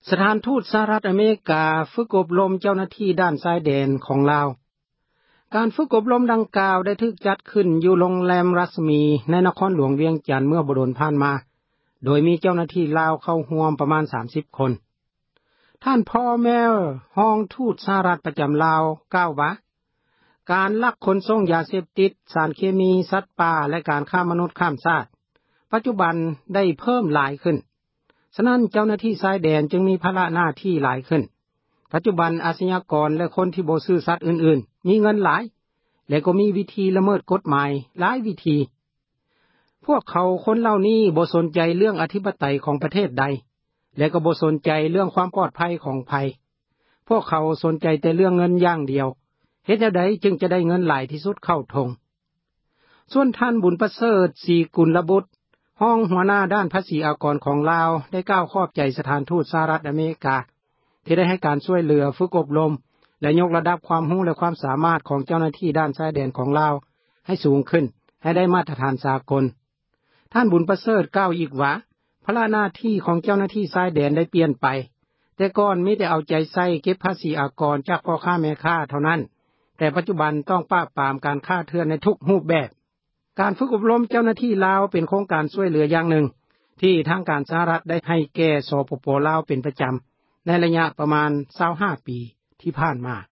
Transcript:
สถานทูตสหรัฐอเมริกาฝึกอบรมเจ้าหน้าที่ด้านชายแดนของลาวการฝึกอบรมดังกล่าวได้ถูกจัดขึ้นอยู่โรงแรมรัศมีในนครหลวงเวียงจันทน์เมื่อบ่โดนผ่านมาโดยมีเจ้าหน้าที่ลาวเข้าร่วมประมาณ30คนท่านพ่อแม่ห้องทูตสหรัฐประจำลาวกล่าวว่าการลักขนส่งยาเสพติดสารเคมีสัตว์ป่าและการฆ่ามนุษย์ข้ามชาติปัจจุบันได้เพิ่มหลายขึ้นฉะนั้นเจ้าหน้าที่ชายแดนจึงมีภาระหน้าที่หลายขึ้นปัจจุบันอาชญากรและคนที่บ่ซื่อสัตย์อื่นๆมีเงินหลายและก็มีวิธีละเมิดกฎหมายหลายวิธีพวกเขาคนเหล่านี้บ่สนใจเรื่องอธิปไตยของประเทศใดและก็บ่สนใจเรื่องความปลอดภัยของภัยพวกเขาสนใจแต่เรื่องเงินอย่างเดียวเฮ็ดจั่งใดจึงจะได้เงินหลายที่สุดเข้าทงส่วนท่านบุญประเสริฐศรีกุลบุตรห้องหัวหน้าด้านภาษีอากรของลาวได้กล่าวขอบใจสถานทูตสหรัฐอเมริกาที่ได้ให้การช่วยเหลือฝึกอบรมและยกระดับความรู้และความสามารถของเจ้าหน้าที่ด้านชายแดนของลาวให้สูงขึ้นให้ได้มาตรฐานสากลท่านบุญประเสริฐกล่าวอีกว่าภาระหน้าที่ของเจ้าหน้าที่ชายแดนได้เปลี่ยนไปแต่ก่อนมีแต่เอาใจใส่เก็บภาษีอากรจากพ่อค้าแม่ค้าเท่านั้นแต่ปัจจุบันต้องปราบปรามการค้าเถื่อนในทุกรูปแบบการฝึกอบรมเจ้าหน้าที่ลาวเป็นโครงการช่วยเหลืออย่างหนึ่งที่ทางการสหรัฐได้ให้แก่สปป.ลาวเป็นประจำในระยะประมาณ25ปีที่ผ่านมา